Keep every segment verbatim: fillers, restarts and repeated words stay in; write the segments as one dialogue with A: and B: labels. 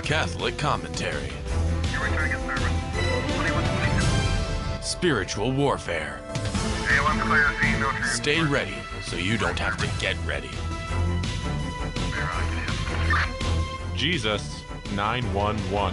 A: Catholic commentary. Spiritual warfare. Stay ready so you don't have to get ready.
B: Jesus nine one one.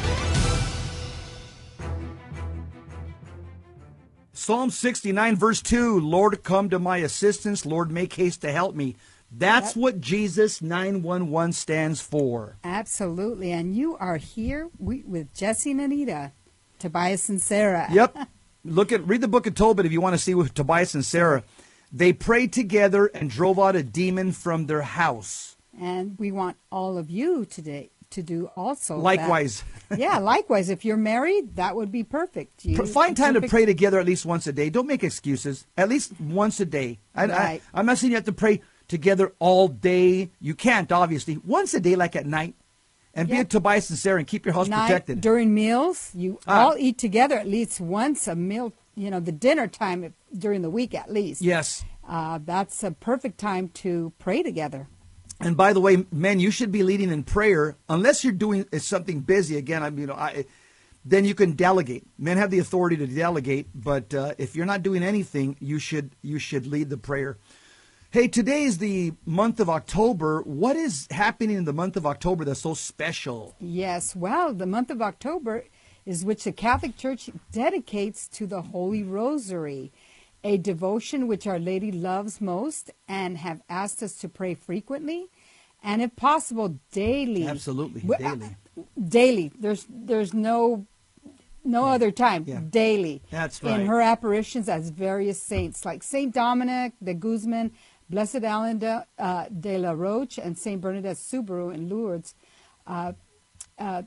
C: Psalm sixty-nine, verse two, Lord, come to my assistance. Lord, make haste to help me. That's yep. what Jesus nine one one stands for.
D: Absolutely. And you are here we, with Jesse and Anita, Tobias and Sarah.
C: Yep. Look at read the book of Tobit if you want to see with Tobias and Sarah. They prayed together and drove out a demon from their house.
D: And we want all of you today to do also.
C: Likewise.
D: That. Yeah, likewise. If you're married, that would be perfect. You,
C: Find time
D: perfect.
C: to pray together at least once a day. Don't make excuses. At least once a day. I,
D: right.
C: I, I'm not saying you have to pray together all day. You can't, obviously. Once a day, like at night. And yep. be a Tobias and Sarah and keep your house
D: Night,
C: protected.
D: During meals, you ah. all eat together at least once a meal, you know, the dinner time during the week at least.
C: Yes.
D: Uh, that's a perfect time to pray together.
C: And by the way, men, you should be leading in prayer unless you're doing something busy. Again, I mean, you know, I, then you can delegate. Men have the authority to delegate, but uh, if you're not doing anything, you should you should lead the prayer. Hey, today is the month of October. What is happening in the month of October that's so special?
D: Yes, well, the month of October is which the Catholic Church dedicates to the Holy Rosary, a devotion which Our Lady loves most and have asked us to pray frequently and, if possible, daily.
C: Absolutely, daily.
D: Uh, daily. There's there's no no yeah. other time.
C: Yeah.
D: Daily.
C: That's right.
D: In her apparitions as various saints like Saint Dominic de Guzman, Blessed Allen de, uh, de la Roche, and Saint Bernadette Soubirous in Lourdes. Uh, uh,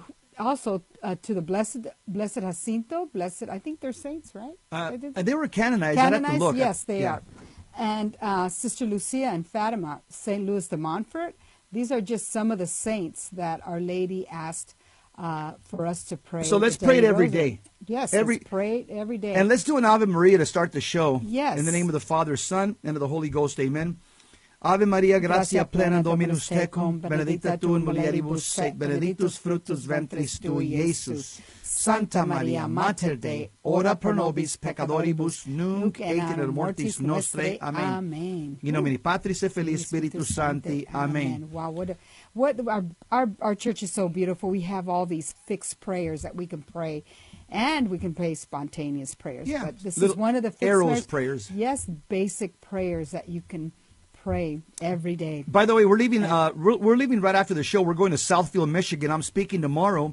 D: also uh, to the Blessed Blessed Jacinto, Blessed, I think they're saints, right?
C: Uh, and they were canonized.
D: Canonized,
C: I'd have to look.
D: yes, they
C: yeah.
D: are. And uh, Sister Lucia and Fatima, Saint Louis de Montfort. These are just some of the saints that Our Lady asked uh, for us to pray.
C: So let's pray it every day.
D: Yes,
C: every,
D: let's pray it every day.
C: And let's do an Ave Maria to start the show.
D: Yes.
C: In the name of the Father, Son, and of the Holy Ghost. Amen. Ave Maria, gratia plena Dominus tecum, benedicta tu in mulieribus, et benedictus fructus ventris tui, Iesus. Santa Maria, Mater Dei, ora pro nobis peccatoribus, nunc et in mortis nostrae. Amen.
D: Amen.
C: In nomine Patris et Filii Spiritus Sancti. Amen.
D: Wow, what, a, what our, our our church is so beautiful. We have all these fixed prayers that we can pray. And we can pray spontaneous prayers.
C: Yeah,
D: but this is one of the fixed
C: arrows prayers.
D: prayers. Yes, basic prayers that you can pray every day.
C: By the way, we're leaving. Uh, we're, we're leaving right after the show. We're going to Southfield, Michigan. I'm speaking tomorrow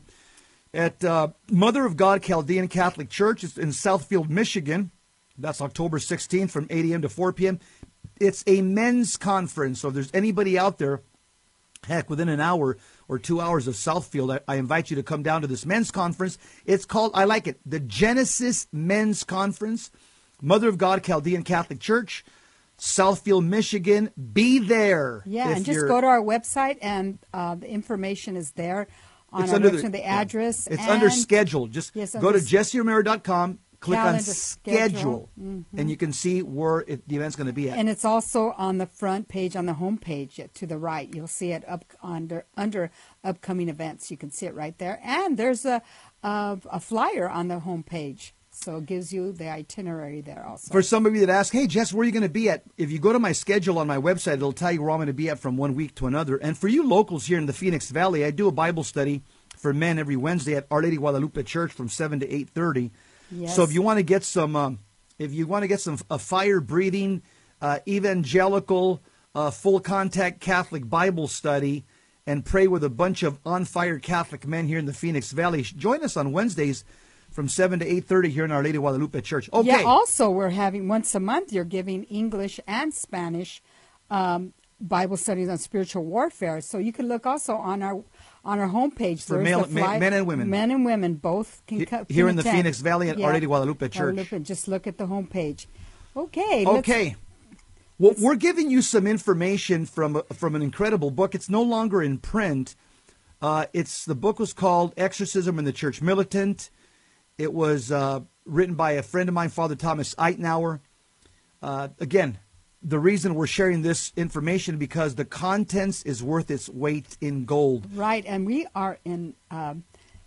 C: at uh, Mother of God Chaldean Catholic Church. It's in Southfield, Michigan. That's October sixteenth from eight a.m. to four p.m. It's a men's conference. So if there's anybody out there, heck, within an hour or two hours of Southfield, I, I invite you to come down to this men's conference. It's called, I like it, the Genesis Men's Conference. Mother of God Chaldean Catholic Church, Southfield, Michigan. Be there.
D: Yeah, and just go to our website, and uh, the information is there on
C: it's
D: our
C: under
D: website,
C: the,
D: the address.
C: It's
D: and
C: under schedule. Just
D: yes,
C: go to jesse romero dot com, click on schedule,
D: schedule. Mm-hmm.
C: and you can see where it, the event's going to be at.
D: And it's also on the front page, on the home page to the right. You'll see it up under under upcoming events. You can see it right there. And there's a a, a flyer on the home page. So it gives you the itinerary there also.
C: For some of you that ask, hey, Jess, where are you going to be at? If you go to my schedule on my website, it'll tell you where I'm going to be at from one week to another. And for you locals here in the Phoenix Valley, I do a Bible study for men every Wednesday at Our Lady Guadalupe Church from seven to eight thirty.
D: Yes.
C: So if you want to get some, um, if you want to get some a fire-breathing, uh, evangelical, uh, full-contact Catholic Bible study and pray with a bunch of on-fire Catholic men here in the Phoenix Valley, join us on Wednesdays from seven to eight thirty here in Our Lady Guadalupe Church. Okay.
D: Yeah, also we're having, once a month, you're giving English and Spanish um, Bible studies on spiritual warfare. So you can look also on our on our homepage.
C: For male,
D: the fly,
C: men and women.
D: Men and women, both can come.
C: Here in the Phoenix Valley at yeah. Our Lady Guadalupe Church.
D: Guadalupe, just look at the homepage. Okay.
C: Okay. Well, we're giving you some information from, from an incredible book. It's no longer in print. Uh, it's the book was called Exorcism in the Church Militant. It was uh, written by a friend of mine, Father Thomas Eitenauer. Uh, again, the reason we're sharing this information because the contents is worth its weight in gold.
D: Right, and we are in um,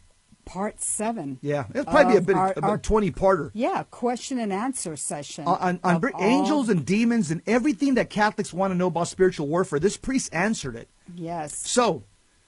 D: part seven.
C: Yeah, it'll probably be a
D: of
C: bit
D: our-
C: of
D: our-
C: a twenty-parter.
D: Yeah, question and answer session.
C: Uh, on on
D: of
C: br-
D: all-
C: angels and demons and everything that Catholics want to know about spiritual warfare. This priest answered it.
D: Yes.
C: So,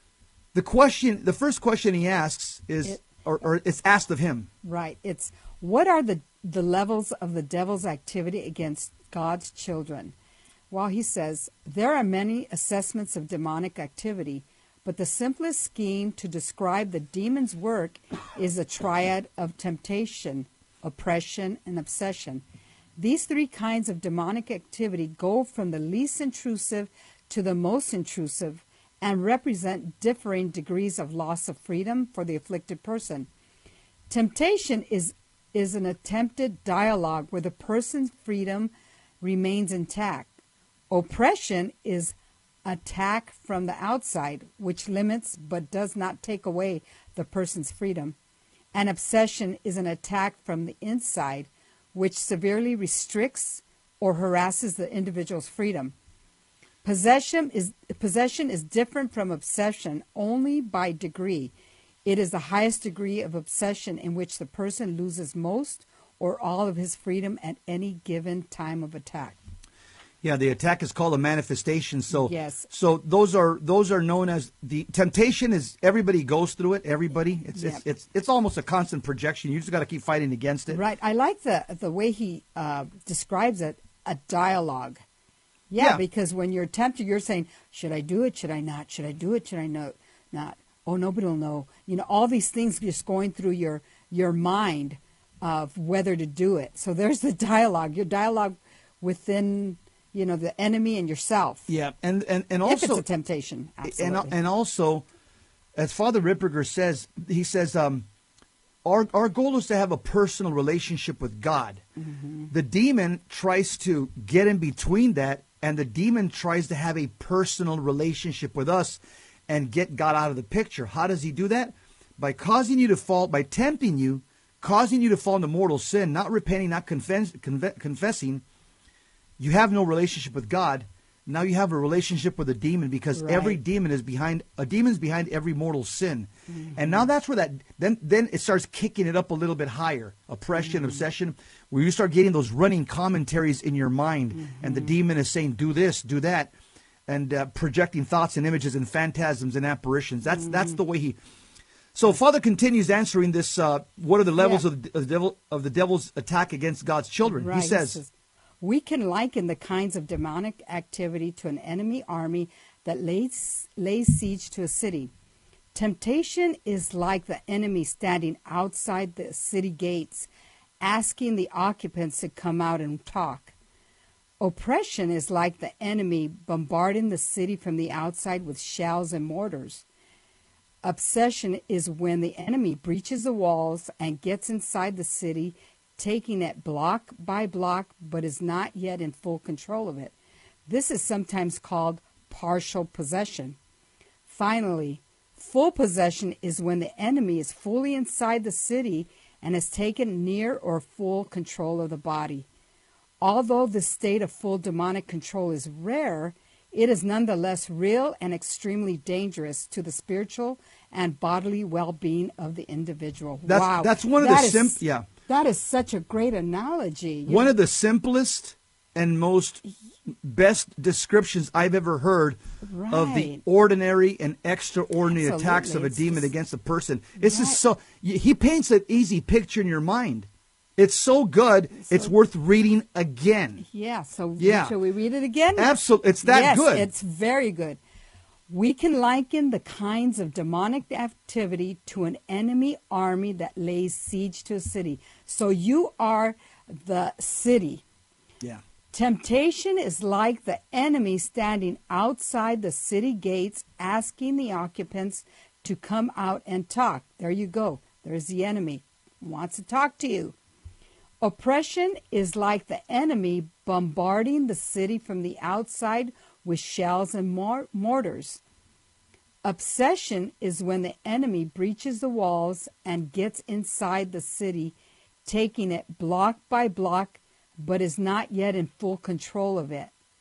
C: the question, the first question he asks is,
D: It-
C: or, or it's asked of him.
D: Right. It's what are the the levels of the devil's activity against God's children? Well, he says there are many assessments of demonic activity, but the simplest scheme to describe the demon's work is a triad of temptation, oppression, and obsession. These three kinds of demonic activity go from the least intrusive to the most intrusive and represent differing degrees of loss of freedom for the afflicted person. Temptation is, is an attempted dialogue where the person's freedom remains intact. Oppression is attack from the outside, which limits but does not take away the person's freedom. And obsession is an attack from the inside, which severely restricts or harasses the individual's freedom. Possession is, possession is different from obsession only by degree. It is the highest degree of obsession in which the person loses most or all of his freedom at any given time of attack.
C: Yeah, the attack is called a manifestation. So,
D: Yes.
C: so those are those are known as the temptation. Is everybody goes through it? Everybody. It's
D: Yep.
C: it's, it's it's almost a constant projection. You just got to keep fighting against it.
D: Right. I like the the way he uh, describes it, a dialogue. Yeah,
C: Yeah.
D: because when you're tempted, you're saying, should I do it? Should I not? Should I do it? Should I no, not? Oh, nobody will know. You know, all these things just going through your your mind of whether to do it. So there's the dialogue, your dialogue within, you know, the enemy and yourself.
C: Yeah, and and and
D: If it's
C: also
D: a temptation,
C: and
D: absolutely.
C: and also, as Father Ripperger says, he says, um, our our goal is to have a personal relationship with God.
D: Mm-hmm.
C: The demon tries to get in between that, and the demon tries to have a personal relationship with us and get God out of the picture. How does he do that? By causing you to fall, by tempting you, causing you to fall into mortal sin, not repenting, not confess, conve- confessing. You have no relationship with God. Now you have a relationship with a demon because
D: Right.
C: every demon is behind, a demon's behind every mortal sin.
D: Mm-hmm.
C: And now that's where that, then then it starts kicking it up a little bit higher. Oppression,
D: Mm-hmm.
C: obsession, where you start getting those running commentaries in your mind.
D: Mm-hmm.
C: And the demon is saying, do this, do that. And uh, projecting thoughts and images and phantasms and apparitions. That's
D: Mm-hmm.
C: that's the way he... So Father continues answering this, uh, what are the levels
D: Yeah.
C: of, the, of, the devil, of the devil's attack against God's children?
D: Right.
C: He says...
D: we can liken the kinds of demonic activity to an enemy army that lays, lays siege to a city. Temptation is like the enemy standing outside the city gates, asking the occupants to come out and talk. Oppression is like the enemy bombarding the city from the outside with shells and mortars. Obsession is when the enemy breaches the walls and gets inside the city, taking it block by block, but is not yet in full control of it. This is sometimes called partial possession. Finally, full possession is when the enemy is fully inside the city and has taken near or full control of the body. Although the state of full demonic control is rare, it is nonetheless real and extremely dangerous to the spiritual and bodily well-being of the individual.
C: That's-
D: wow.
C: that's one of
D: That
C: the
D: is-
C: simp- yeah.
D: That is such a great analogy. You
C: One of the simplest and most best descriptions I've ever heard of the
D: Right.
C: ordinary and extraordinary
D: Absolutely.
C: attacks of a
D: It's
C: demon
D: just-
C: against a person. This is
D: Right.
C: so, y- he paints an easy picture in your mind. It's so good, it's
D: So-
C: worth reading again.
D: Yeah, so
C: Yeah.
D: shall we read it again?
C: Absolutely, it's that
D: yes,
C: good.
D: It's very good. We can liken the kinds of demonic activity to an enemy army that lays siege to a city. So you are the city.
C: Yeah.
D: Temptation is like the enemy standing outside the city gates asking the occupants to come out and talk. There you go. There's the enemy. Wants to talk to you. Oppression is like the enemy bombarding the city from the outside with shells and mor- mortars. Obsession is when the enemy breaches the walls and gets inside the city, taking it block by block, but is not yet in full control of it.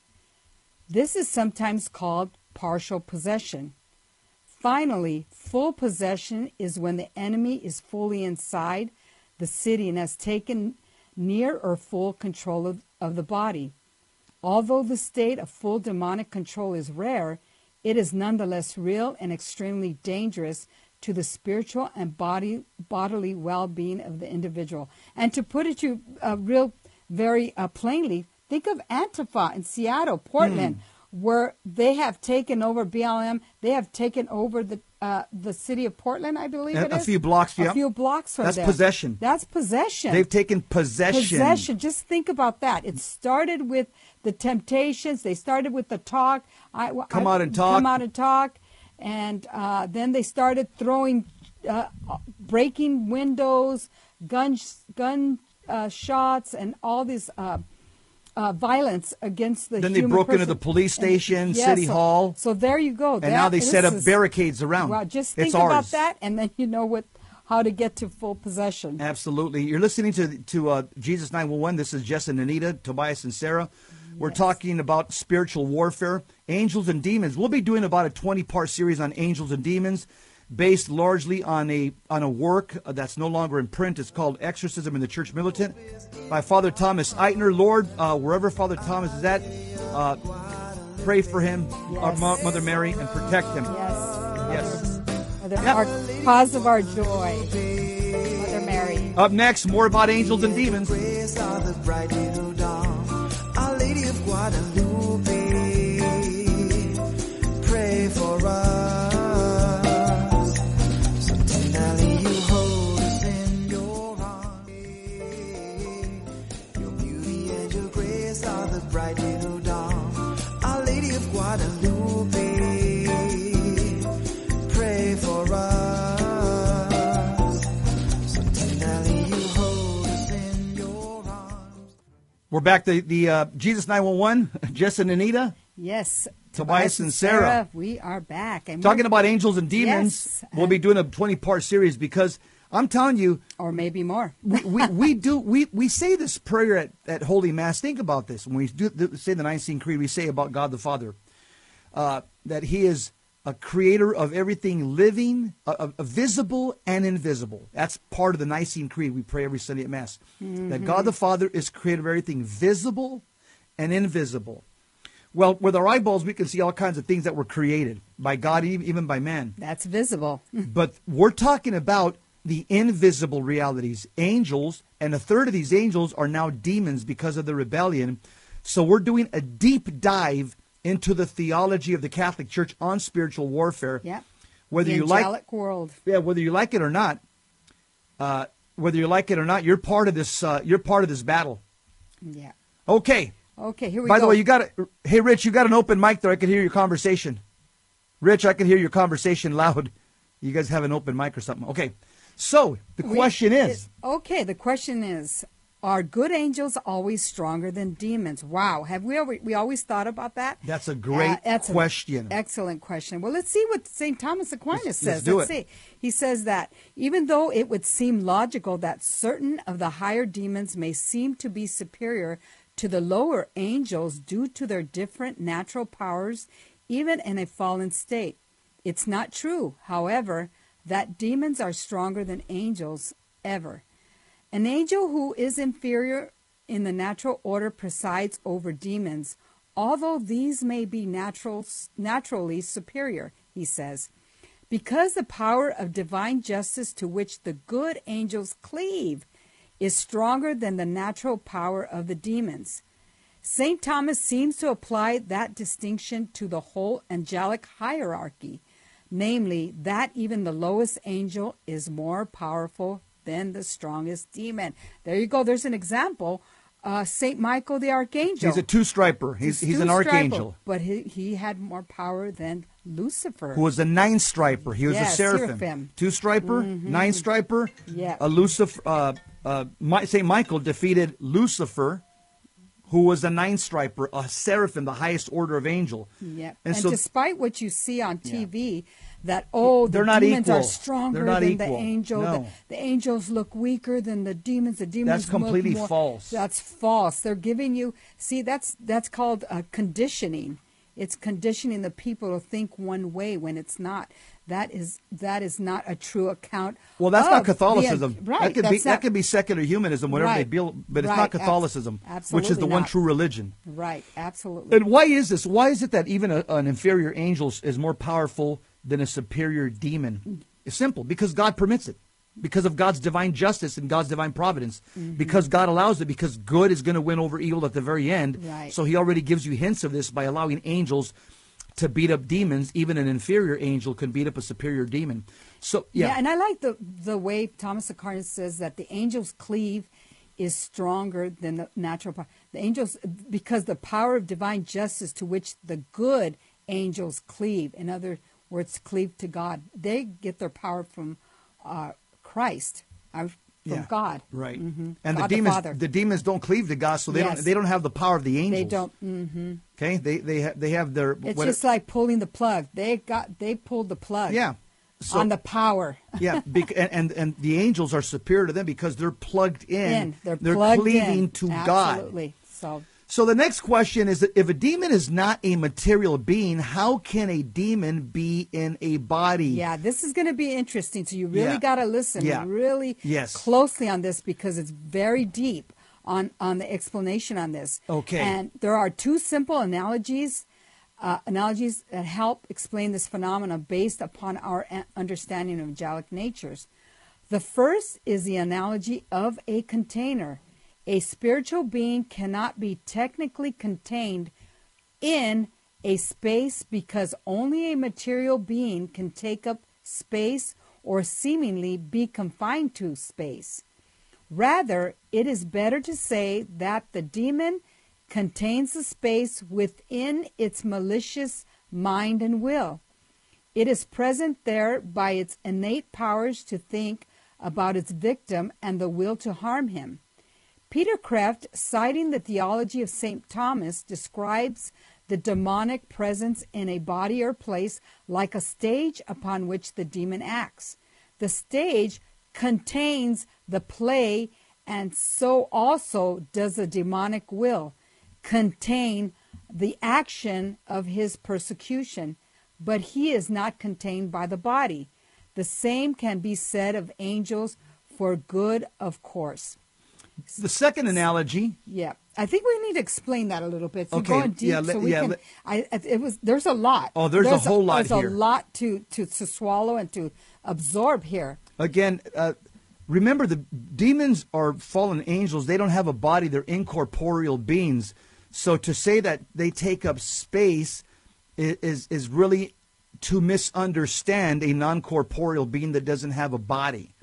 D: This is sometimes called partial possession. Finally, full possession is when the enemy is fully inside the city and has taken near or full control of, of the body. Although the state of full demonic control is rare, it is nonetheless real and extremely dangerous to the spiritual and body bodily well-being of the individual. And to put it to uh, real very uh, plainly, think of Antifa in Seattle, Portland, mm. where they have taken over B L M. They have taken over the uh, the city of Portland, I believe
C: a,
D: it is.
C: A few blocks, yeah.
D: A few blocks from
C: That's
D: there.
C: possession.
D: That's possession.
C: They've taken possession.
D: Possession. Just think about that. It started with the temptations. They started with the talk. I,
C: come
D: I,
C: out and talk.
D: Come out and talk. And uh, then they started throwing, uh, breaking windows, gun, gun uh, shots, and all this uh, uh, violence against the
C: Then
D: human
C: they broke
D: person.
C: into the police station,
D: and, yeah,
C: City
D: so,
C: Hall.
D: So there you go.
C: And
D: that,
C: now they set up
D: is,
C: barricades around.
D: Well, just think
C: it's
D: about
C: ours.
D: that, and then you know what how to get to full possession.
C: Absolutely. You're listening to to uh, Jesus nine one one. This is Jess and Anita, Tobias and Sarah. We're
D: Yes.
C: talking about spiritual warfare, angels and demons. We'll be doing about a twenty-part series on angels and demons, based largely on a on a work that's no longer in print. It's called Exorcism in the Church Militant by Father Thomas Eitner. Lord, uh, wherever Father Thomas is at, uh, pray for him,
D: Yes.
C: our Mo- Mother Mary, and protect him.
D: Yes.
C: Yes.
D: Mother,
C: Yep.
D: Our cause of our joy, Mother Mary.
C: Up next, more about angels and demons.
B: Grace of the bright little dawn, Our Lady of Guadalupe, pray for us. So tenderly you hold us in your arms. Your beauty and your grace are the bright little dawn, Our Lady of Guadalupe, pray for us. So tenderly you hold us in your arms.
C: We're back to the uh, Jesus nine one one, Jess and Anita.
D: Yes.
C: Tobias and Sarah.
D: We are back. And
C: Talking
D: we're-
C: about angels and demons.
D: Yes.
C: We'll be doing a twenty-part series because I'm telling you,
D: Or maybe more.
C: we, we, we do we, we say this prayer at, at Holy Mass. Think about this. When we do the, say the Nicene Creed, we say about God the Father uh, that He is a creator of everything living, uh, uh, visible and invisible. That's part of the Nicene Creed we pray every Sunday at Mass.
D: Mm-hmm.
C: That God the Father is creator of everything visible and invisible. Well, with our eyeballs, we can see all kinds of things that were created by God, even by man.
D: That's visible.
C: But we're talking about the invisible realities, angels, and a third of these angels are now demons because of the rebellion. So we're doing a deep dive into the theology of the Catholic Church on spiritual warfare.
D: Yeah.
C: Whether
D: the
C: you like,
D: angelic world.
C: yeah, whether you like it or not, uh, whether you like it or not, you're part of this. Uh, you're part of this battle.
D: Yeah.
C: Okay.
D: Okay, here we
C: By
D: go.
C: the way, you got it. Hey, Rich, you got an open mic there. I can hear your conversation. Rich, I can hear your conversation loud. You guys have an open mic or something. Okay. So the
D: We-
C: question is,
D: Okay, the question is, are good angels always stronger than demons? Wow, have we always, we always thought about that?
C: that's a great
D: Uh, that's an
C: question.
D: excellent question. Well, let's see what Saint Thomas Aquinas
C: Let's-
D: says.
C: let's do
D: Let's
C: it.
D: see. He says that even though it would seem logical that certain of the higher demons may seem to be superior to the lower angels due to their different natural powers, even in a fallen state, it's not true, however, that demons are stronger than angels ever. An angel who is inferior in the natural order presides over demons, although these may be natural, naturally superior, he says, because the power of divine justice to which the good angels cleave is stronger than the natural power of the demons. Saint Thomas seems to apply that distinction to the whole angelic hierarchy, namely that even the lowest angel is more powerful than the strongest demon. There you go. There's an example. Uh, Saint Michael the Archangel.
C: He's a two-striper. He's he's an
D: two-striper,
C: archangel
D: But he, he had more power than Lucifer.
C: who was a nine-striper. He was
D: Yeah,
C: a seraphim.
D: seraphim.
C: Two-striper, nine-striper.
D: Yeah.
C: A Lucifer. Uh, uh, Mi- Saint Michael defeated Lucifer, who was a nine-striper, a seraphim, the highest order of angel.
D: Yep.
C: And
D: And,
C: so-
D: despite what you see on T V, that, oh, the
C: They're not
D: demons
C: equal.
D: are stronger
C: They're not
D: than
C: equal.
D: the angel.
C: No.
D: The, the angels look weaker than the demons. The demons
C: That's completely
D: look more,
C: false.
D: That's false. They're giving you, see, that's that's called uh, conditioning. It's conditioning the people to think one way when it's not. That is that is not a true account.
C: Well, that's
D: of
C: not Catholicism.
D: The, right.
C: That could be
D: that's
C: that
D: not,
C: could be secular humanism, whatever
D: right,
C: they build, but it's
D: right,
C: not Catholicism,
D: abs-
C: which is the
D: absolutely
C: one
D: not.
C: true religion.
D: Right, absolutely.
C: And why is this? Why is it that even a, an inferior angel is more powerful than a superior demon? It's simple, because God permits it. Because of God's divine justice and God's divine providence. Mm-hmm. Because God allows it, because good is going to win over evil at the very end.
D: Right.
C: So he already gives you hints of this by allowing angels to beat up demons. Even an inferior angel can beat up a superior demon. So yeah,
D: yeah and I like the the way Thomas Aquinas says that the angel's cleave is stronger than the natural power. The angels, because the power of divine justice to which the good angels cleave, in other words, cleave to God, they get their power from uh, Christ, uh, from
C: yeah,
D: God.
C: Right.
D: Mm-hmm.
C: And
D: God
C: the demons,
D: the, Father.
C: the demons don't cleave to God, so they
D: Yes.
C: don't they don't have the power of the angels.
D: They don't. Mm-hmm.
C: Okay, they they ha- they have their.
D: It's
C: what,
D: just like pulling the plug. They got they pulled the plug.
C: yeah. So,
D: on the power.
C: yeah, bec- and, and and the angels are superior to them because they're plugged in.
D: in. They're, plugged
C: cleaving
D: in.
C: to
D: Absolutely.
C: God.
D: So
C: So the next question is that if a demon is not a material being, how can a demon be in a body?
D: yeah, this is going to be interesting. So you really
C: Yeah.
D: got to listen
C: Yeah.
D: really
C: Yes.
D: closely on this because it's very deep on on the explanation on this.
C: Okay.
D: And there are two simple analogies. Uh, analogies that help explain this phenomenon based upon our a- understanding of angelic natures. The first is the analogy of a container. A spiritual being cannot be technically contained in a space because only a material being can take up space or seemingly be confined to space. Rather, it is better to say that the demon contains the space within its malicious mind and will. It is present there by its innate powers to think about its victim and the will to harm him. Peter Kreeft, citing the theology of Saint Thomas, describes the demonic presence in a body or place like a stage upon which the demon acts. The stage contains the play, and so also does the demonic will contain the action of his persecution, but he is not contained by the body. The same can be said of angels for good, of course.
C: The second analogy.
D: Yeah, I think we need to explain that a little bit. So
C: Okay,
D: going deep,
C: yeah, let-
D: so we
C: yeah,
D: can.
C: let-
D: I, it was there's a lot.
C: Oh, there's a whole lot
D: There's
C: here.
D: a lot to, to to swallow and to absorb here.
C: Again, uh, remember the demons are fallen angels. They don't have a body. They're incorporeal beings. So to say that they take up space is is, is really to misunderstand a non-corporeal being that doesn't have a body.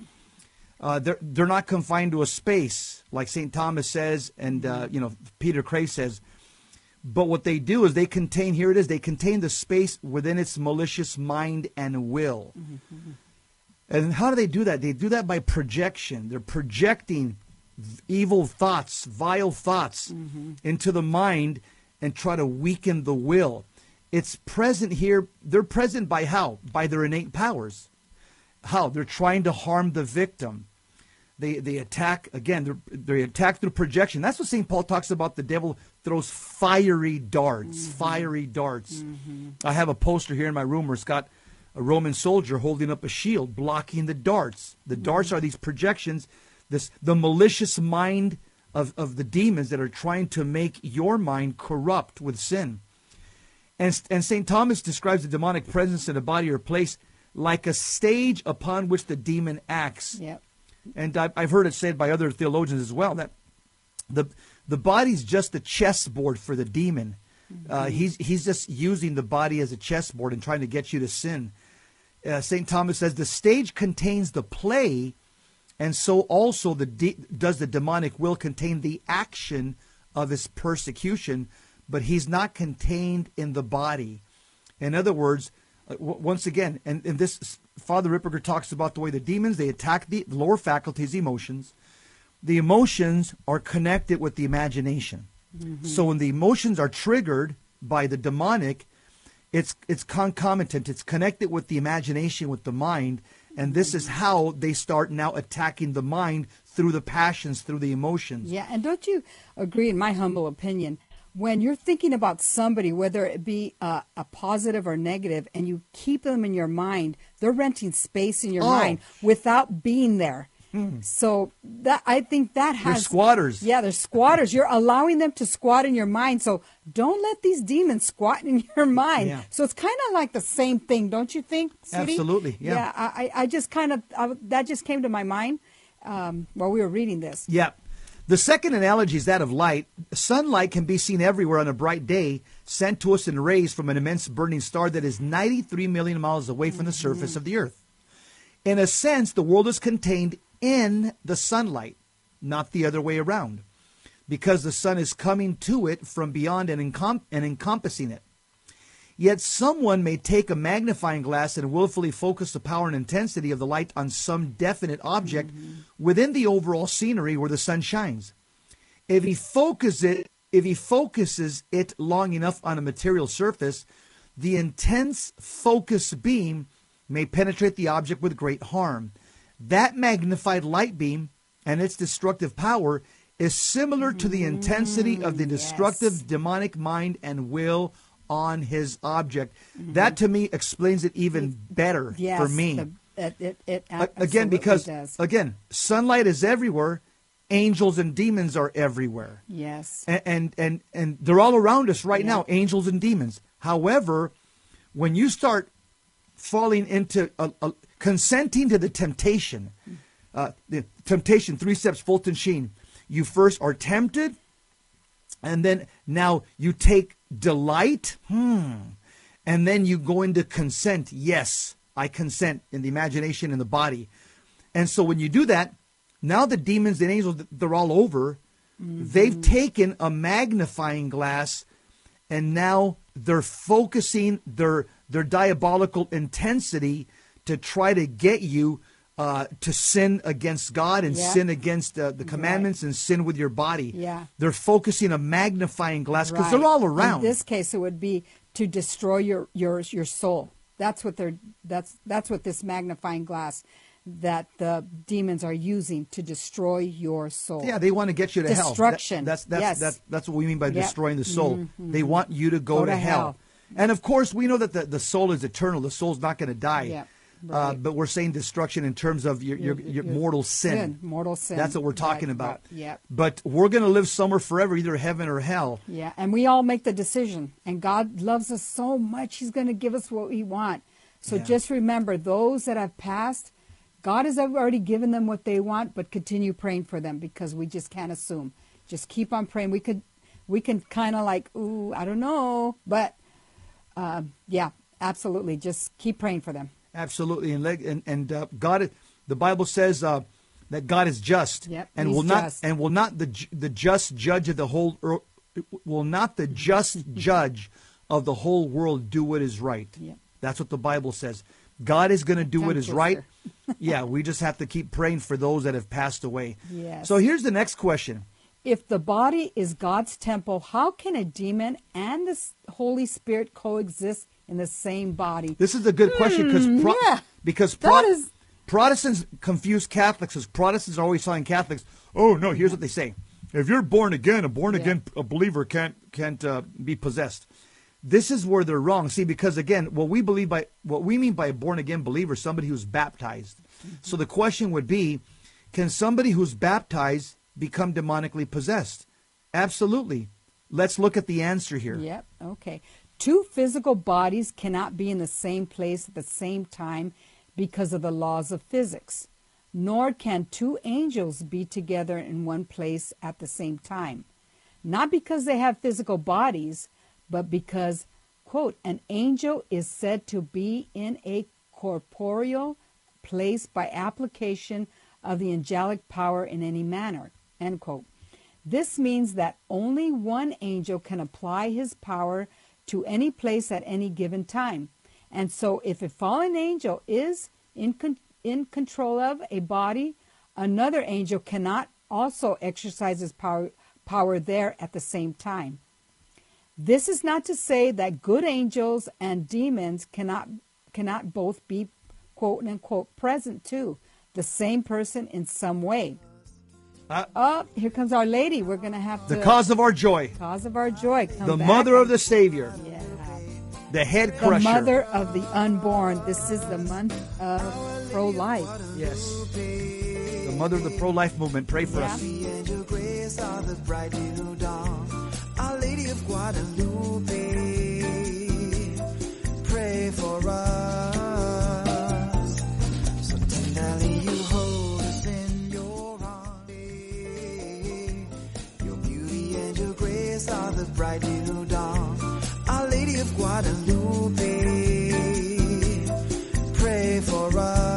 C: Uh, they're they're not confined to a space, like Saint Thomas says, and uh, you know Peter Kreeft says. But what they do is they contain. Here it is. They contain the space within its malicious mind and will. Mm-hmm. And how do they do that? They do that by projection. They're projecting evil thoughts, vile thoughts, mm-hmm. into the mind and try to weaken the will. It's present here. They're present by how? By their innate powers. How? They're trying to harm the victim. They they attack, again, they're, they attack through projection. That's what Saint Paul talks about. The devil throws fiery darts, mm-hmm. fiery darts. Mm-hmm. I have a poster here in my room where it's got a Roman soldier holding up a shield, blocking the darts. The mm-hmm. darts are these projections, this the malicious mind of, of the demons that are trying to make your mind corrupt with sin. And, and Saint Thomas describes the demonic presence in a body or place like a stage upon which the demon acts.
D: Yep.
C: And I've, I've heard it said by other theologians as well that the the body's just a chessboard for the demon. Mm-hmm. Uh, he's he's just using the body as a chessboard and trying to get you to sin. Uh, Saint Thomas says the stage contains the play, and so also the de- does the demonic will contain the action of his persecution, but he's not contained in the body. In other words, uh, w- once again, and, and this Father Ripperger talks about the way the demons, they attack the lower faculties, emotions. The emotions are connected with the imagination. Mm-hmm. So when the emotions are triggered by the demonic, it's it's concomitant. It's connected with the imagination, with the mind. And this is how they start now attacking the mind through the passions, through the emotions.
D: Yeah, and don't you agree, in my humble opinion, when you're thinking about somebody, whether it be uh, a positive or negative, and you keep them in your mind, they're renting space in your
C: Oh.
D: mind without being there. So that I think that has
C: They're squatters.
D: Yeah, they're squatters. You're allowing them to squat in your mind. So don't let these demons squat in your mind.
C: Yeah.
D: So it's kind of like the same thing, don't you think, Sweetie?
C: Absolutely, yeah.
D: Yeah, I, I just kind of I, that just came to my mind um, while we were reading this.
C: Yeah. The second analogy is that of light. Sunlight can be seen everywhere on a bright day, sent to us in rays from an immense burning star that is ninety-three million miles away from the surface of the earth. In a sense, the world is contained in the sunlight, not the other way around, because the sun is coming to it from beyond and, encom- and encompassing it. Yet someone may take a magnifying glass and willfully focus the power and intensity of the light on some definite object within the overall scenery where the sun shines. If he focuses it, if he focuses it long enough on a material surface, the intense focus beam may penetrate the object with great harm. That magnified light beam and its destructive power is similar to the intensity of the destructive
D: yes.
C: demonic mind and will on his object. That to me explains it even better
D: Yes,
C: for me.
D: the- it, it, it
C: A- again,
D: absolutely
C: because
D: does.
C: again, sunlight is everywhere, angels and demons are everywhere.
D: Yes.
C: And and and, and they're all around us right
D: Yeah.
C: now, angels and demons. However, when you start falling into a, a, consenting to the temptation, uh, the temptation, three steps, Fulton Sheen. You first are tempted, and then now you take delight, hmm, and then you go into consent. Yes, I consent in the imagination and the body. And so when you do that, now the demons and angels, they're all over. They've taken a magnifying glass, and now they're focusing their their diabolical intensity to try to get you uh, to sin against God and
D: Yeah.
C: sin against uh, the commandments and sin with your body.
D: Yeah.
C: They're focusing a magnifying glass because
D: Right.
C: they're all around.
D: In this case, it would be to destroy your your your soul. That's what they're. That's that's what this magnifying glass that the demons are using to destroy your soul.
C: Yeah, they want to get you to hell. That-
D: Destruction.
C: that's that's
D: Yes.
C: that's that's what we mean by
D: Yep. Mm-hmm.
C: destroying the soul. They want you to go,
D: Go
C: to,
D: to
C: hell.
D: hell.
C: And of course, we know that the, the soul is eternal. The soul's not going to die.
D: Yep.
C: Uh,
D: Right.
C: but we're saying destruction in terms of your your, your, mortal sin.
D: Mortal sin.
C: That's what we're talking
D: Right,
C: about.
D: right. Yep.
C: But we're going to live somewhere forever, either heaven or hell.
D: Yeah, and we all make the decision. And God loves us so much, He's going to give us what we want. So
C: Yeah.
D: just remember, those that have passed, God has already given them what they want, but continue praying for them because we just can't assume. Just keep on praying. We could, we can kind of like, ooh, I don't know, but um, yeah, absolutely. Just keep praying for them.
C: Absolutely. And leg- and, and uh, God, the Bible says uh, that God is just,
D: Yep,
C: and
D: he's
C: will not
D: just.
C: and will not the ju- the just judge of the whole ear- will not the just judge of the whole world do what is right.
D: Yep.
C: That's what the Bible says. God is going to do
D: Tongue
C: what is
D: twister.
C: right. Yeah, we just have to keep praying for those that have passed away.
D: Yes.
C: So here's the next question.
D: If the body is God's temple, how can a demon and the S- Holy Spirit coexist in the same body?
C: This is a good question because pro-
D: Hmm, yeah.
C: because
D: That
C: pro-
D: is-
C: Protestants confuse Catholics because Protestants are always telling Catholics, "Oh no, here's what they say: if you're born again, a born again a believer can't can't uh, be possessed." This is where they're wrong. See, because again, what we believe by what we mean by a born again believer is somebody who's baptized. So the question would be, can somebody who's baptized become demonically possessed? Absolutely. Let's look at the answer here.
D: Yep. Okay. Two physical bodies cannot be in the same place at the same time because of the laws of physics. Nor can two angels be together in one place at the same time. Not because they have physical bodies, but because, quote, an angel is said to be in a corporeal place by application of the angelic power in any manner, end quote. This means that only one angel can apply his power to any place at any given time. And so if a fallen angel is in, con- in control of a body, another angel cannot also exercise his power, power there at the same time. This is not to say that good angels and demons cannot cannot both be, quote unquote, present to the same person in some way.
C: Uh,
D: oh, here comes Our Lady. We're going to have to...
C: The cause of our joy.
D: Cause of our joy. Come
C: The
D: back.
C: mother of the Savior.
D: Yeah.
C: The head
D: The
C: crusher.
D: mother of the unborn. This is the month of pro-life.
C: Yes. The mother of the pro-life movement. Pray for
D: Yeah.
C: us.
B: The angel grace of the bright new dawn, Our Lady of Guadalupe, pray for us. So tenderly you hold us in your arms. Your beauty and your grace are the bright new dawn, Our Lady of Guadalupe, pray for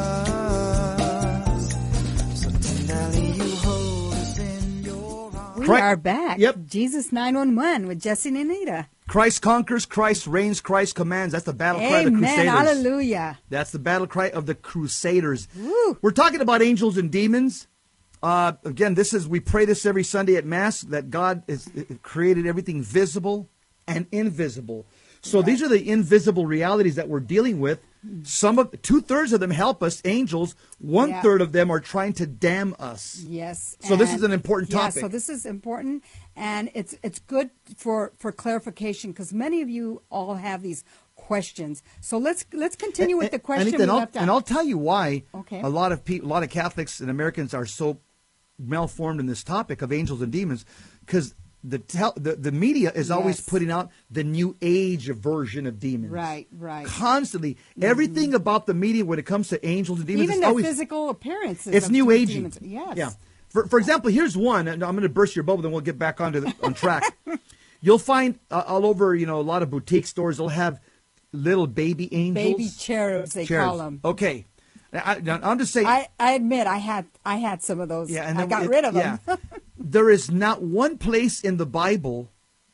B: us. So tenderly you hold us in your arms.
D: We
C: Christ-
D: are back.
C: Yep.
D: Jesus nine one one with Jesse and Anita.
C: Christ conquers, Christ reigns, Christ commands. That's the battle cry of the
D: Amen.
C: Crusaders.
D: Hallelujah.
C: That's the battle cry of the Crusaders.
D: Woo.
C: We're talking about angels and demons. Uh, again, this is we pray this every Sunday at Mass, that God has created everything visible and invisible. So
D: Right.
C: these are the invisible realities that we're dealing with. Some of two thirds of them help us, angels. One
D: Yeah.
C: third of them are trying to damn us.
D: Yes.
C: So this
D: and-
C: is an important
D: yeah,
C: topic.
D: so this is important, and it's it's good for for clarification because many of you all have these questions. So let's let's continue with the question
C: and,
D: we
C: and, I'll,
D: left out.
C: and I'll tell you why
D: Okay.
C: a lot of people, a lot of Catholics and Americans are so malformed in this topic of angels and demons, because the, tel- the the media is always
D: Yes.
C: putting out the new age version of demons.
D: Right, right.
C: Constantly, everything about the media when it comes to angels and demons
D: Even
C: is
D: their
C: always
D: physical appearances.
C: it's
D: of
C: new
D: demons.
C: aging.
D: Yes.
C: Yeah. For for example, here's one, and I'm going to burst your bubble, then we'll get back onto the, on track. You'll find uh, all over, you know, a lot of boutique stores. They'll have little baby angels,
D: Baby cherubs, they
C: cherubs.
D: call them.
C: Okay, I, now, I'm just saying.
D: I, I admit I had I had some of those.
C: Yeah, and
D: I
C: then
D: got
C: it-
D: rid of them.
C: yeah. There is not one place in the Bible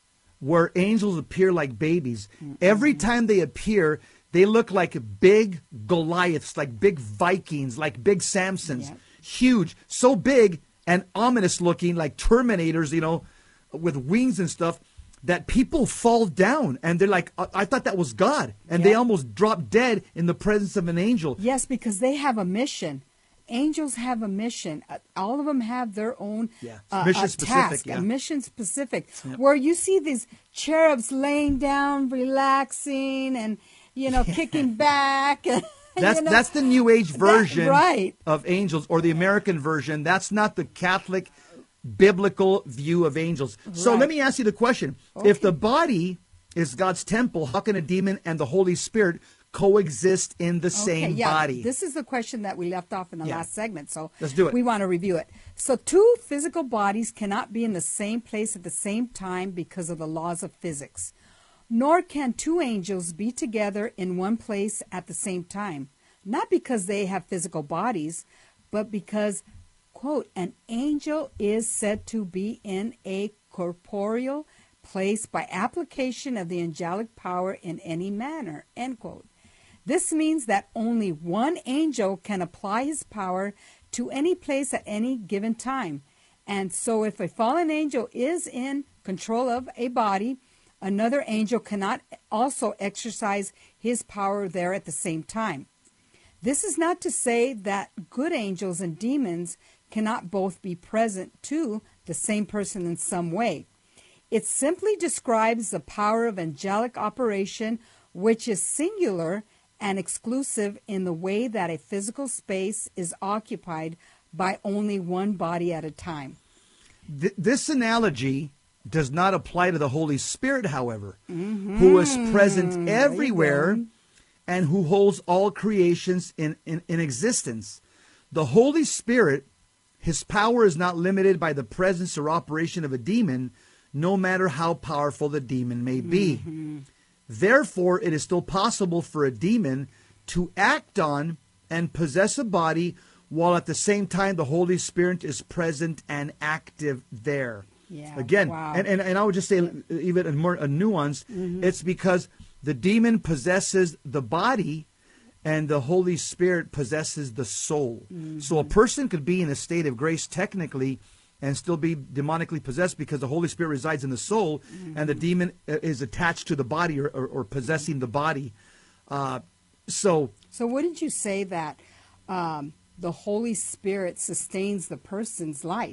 C: where angels appear like babies. Every time they appear, they look like big Goliaths, like big Vikings, like big Samsons.
D: Yeah.
C: Huge, so big and ominous looking, like Terminators, you know, with wings and stuff, that people fall down and they're like, I, I thought that was God. And they
D: Yeah.
C: almost drop dead in the presence of an angel.
D: Yes, because they have a mission. Angels have a mission. Uh, All of them have their own
C: Yeah.
D: uh,
C: Mission
D: uh,
C: specific,
D: task,
C: yeah.
D: a mission specific, where you see these cherubs laying down, relaxing, and you know, kicking back. And,
C: That's
D: you know,
C: that's the New Age
D: that-
C: version
D: right?
C: of angels, or the American version. That's not the Catholic biblical view of angels. So
D: Right.
C: let me ask you the question. If the body is God's temple, how can a demon and the Holy Spirit coexist in the same
D: yeah,
C: body?
D: This is the question that we left off in the
C: Yeah.
D: last segment. So
C: Let's do it.
D: We want to review it. So two physical bodies cannot be in the same place at the same time because of the laws of physics. Nor can two angels be together in one place at the same time. Not because they have physical bodies, but because, quote, an angel is said to be in a corporeal place by application of the angelic power in any manner, end quote. This means that only one angel can apply his power to any place at any given time. And so if a fallen angel is in control of a body, another angel cannot also exercise his power there at the same time. This is not to say that good angels and demons cannot both be present to the same person in some way. It simply describes the power of angelic operation, which is singular and exclusive in the way that a physical space is occupied by only one body at a time.
C: Th- this analogy does not apply to the Holy Spirit, however, who is present everywhere and who holds all creations in, in, in existence. The Holy Spirit, his power is not limited by the presence or operation of a demon, no matter how powerful the demon may be. Therefore, it is still possible for a demon to act on and possess a body while at the same time the Holy Spirit is present and active there.
D: Yeah,
C: Again,
D: wow.
C: and, and, and I would just say even a more a nuance, it's because the demon possesses the body and the Holy Spirit possesses the soul. So a person could be in a state of grace technically and still be demonically possessed because the Holy Spirit resides in the soul and the demon uh, is attached to the body or, or, or possessing the body. Uh, so
D: So wouldn't you say that um, the Holy Spirit sustains the person's life?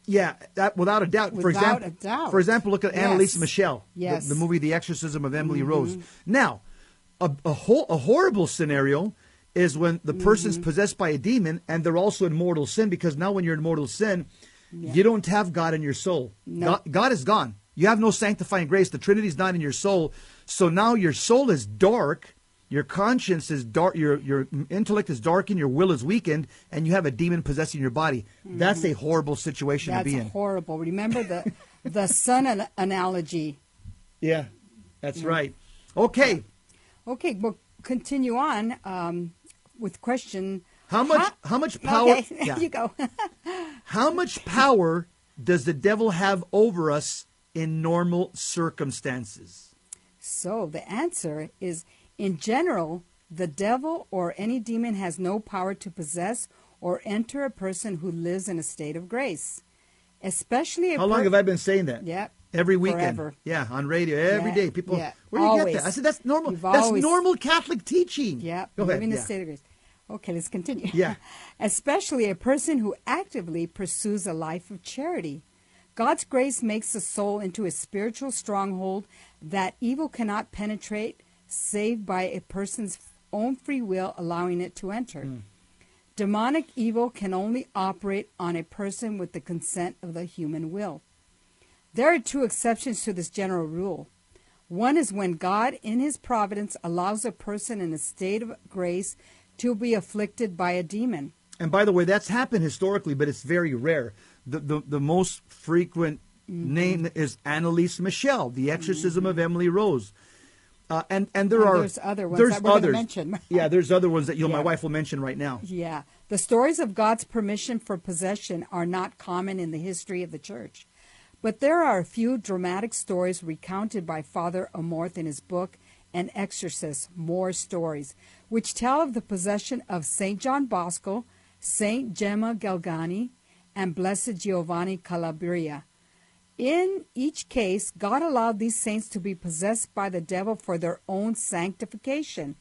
C: Yeah, that without a doubt. for
D: Without
C: example,
D: a doubt.
C: For example, look at
D: Yes.
C: Annalise Michel, the-
D: Yes.
C: the, movie The Exorcism of Emily
D: Mm-hmm.
C: Rose. Now, a, a, whole, a horrible scenario is when the person's
D: Mm-hmm.
C: possessed by a demon and they're also in mortal sin, because now when you're in mortal sin,
D: Yeah.
C: you don't have God in your soul.
D: No.
C: God, God is gone. You have no sanctifying grace. The Trinity's not in your soul. So now your soul is dark. Your conscience is dark. Your your intellect is darkened. Your will is weakened, and you have a demon possessing your body. That's a horrible situation
D: That's
C: to be in.
D: horrible. Remember the the sun an- analogy.
C: Yeah, that's right. Okay,
D: Okay, we'll continue on um, with question.
C: how much
D: How-
C: how much power?
D: Okay,
C: Yeah.
D: you go.
C: How much power does the devil have over us in normal circumstances?
D: So the answer is, in general, the devil or any demon has no power to possess or enter a person who lives in a state of grace, especially a
C: How long
D: per-
C: have I been saying that?
D: Yep.
C: Every weekend.
D: Forever.
C: Yeah, on radio every
D: Yeah,
C: day. People,
D: yeah,
C: where do you get
D: always.
C: that? I said that's normal.
D: You've
C: That's
D: always-
C: normal Catholic teaching.
D: Yeah,
C: Go ahead.
D: living in
C: yeah.
D: a state of grace. Okay, let's continue.
C: Yeah.
D: Especially a person who actively pursues a life of charity. God's grace makes the soul into a spiritual stronghold that evil cannot penetrate, save by a person's own free will allowing it to enter.
C: Hmm.
D: Demonic evil can only operate on a person with the consent of the human will. There are two exceptions to this general rule. One is when God, in his providence, allows a person in a state of grace to be afflicted by a demon.
C: And by the way, that's happened historically, but it's very rare. The the, the most frequent
D: Mm-hmm.
C: name is Annalise Michel, The Exorcism of Emily Rose. Uh, and, and there
D: And
C: are
D: there's other ones
C: there's
D: that we're gonna
C: others.
D: mention.
C: Yeah, there's other ones that you, my
D: Yeah.
C: wife will mention right now.
D: Yeah. The stories of God's permission for possession are not common in the history of the church. But there are a few dramatic stories recounted by Father Amorth in his book, An Exorcist, More Stories, which tell of the possession of Saint John Bosco, Saint Gemma Galgani, and Blessed Giovanni Calabria. In each case, God allowed these saints to be possessed by the devil for their own sanctification.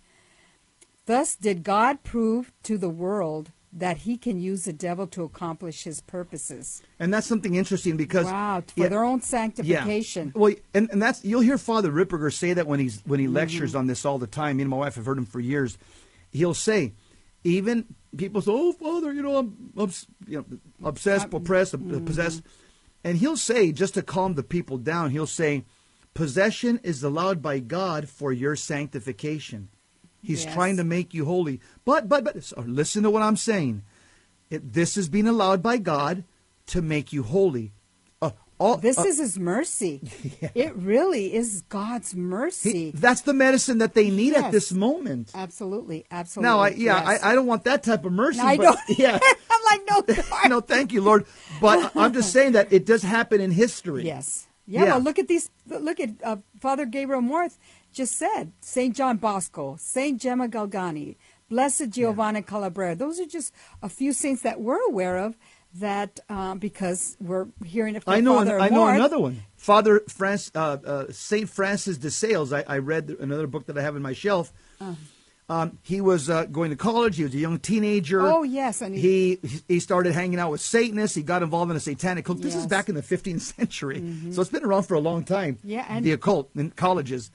D: Thus did God prove to the world that he can use the devil to accomplish his purposes.
C: And that's something interesting because
D: Wow, for
C: yeah,
D: their own
C: yeah.
D: sanctification.
C: Well, and, and that's you'll hear Father Ripperger say that when he's when he
D: Mm-hmm.
C: lectures on this all the time. Me and my wife have heard him for years. He'll say, even people say, "Oh, Father, you know, I'm obs- you know, obsessed, oppressed,
D: Mm-hmm.
C: possessed," and he'll say, just to calm the people down, he'll say, "Possession is allowed by God for your sanctification. He's
D: Yes.
C: trying to make you holy." But but but so listen to what I'm saying. It, this is being allowed by God to make you holy. Uh, all,
D: This
C: uh,
D: is his mercy. It really is God's mercy.
C: he- that's the medicine that they need at
D: Yes.
C: this moment.
D: Absolutely, absolutely.
C: Now, I, yeah,
D: yes.
C: I, I don't want that type of mercy.
D: I
C: but,
D: don't.
C: Yeah,
D: I'm like, no, God.
C: no, thank you, Lord. But I'm just saying that it does happen in history.
D: Yes. Yeah,
C: Yeah.
D: well, look at these. Look at uh, Father Gabriel Morth just said Saint John Bosco, Saint Gemma Galgani, Blessed Giovanni Calabria. Those are just a few saints that we're aware of that uh, because we're hearing it from
C: I know.
D: Father
C: I know
D: Amorth.
C: another one. Father France, uh, uh, Saint Francis de Sales. I, I read another book that I have in my shelf.
D: Uh.
C: Um, he was uh, going to college. He was a young teenager.
D: Oh, yes, and
C: he he started hanging out with Satanists. He got involved in a satanic cult. This is
D: Yes.
C: back in the fifteenth century, so it's been around for a long time.
D: Yeah, and-
C: the occult in colleges,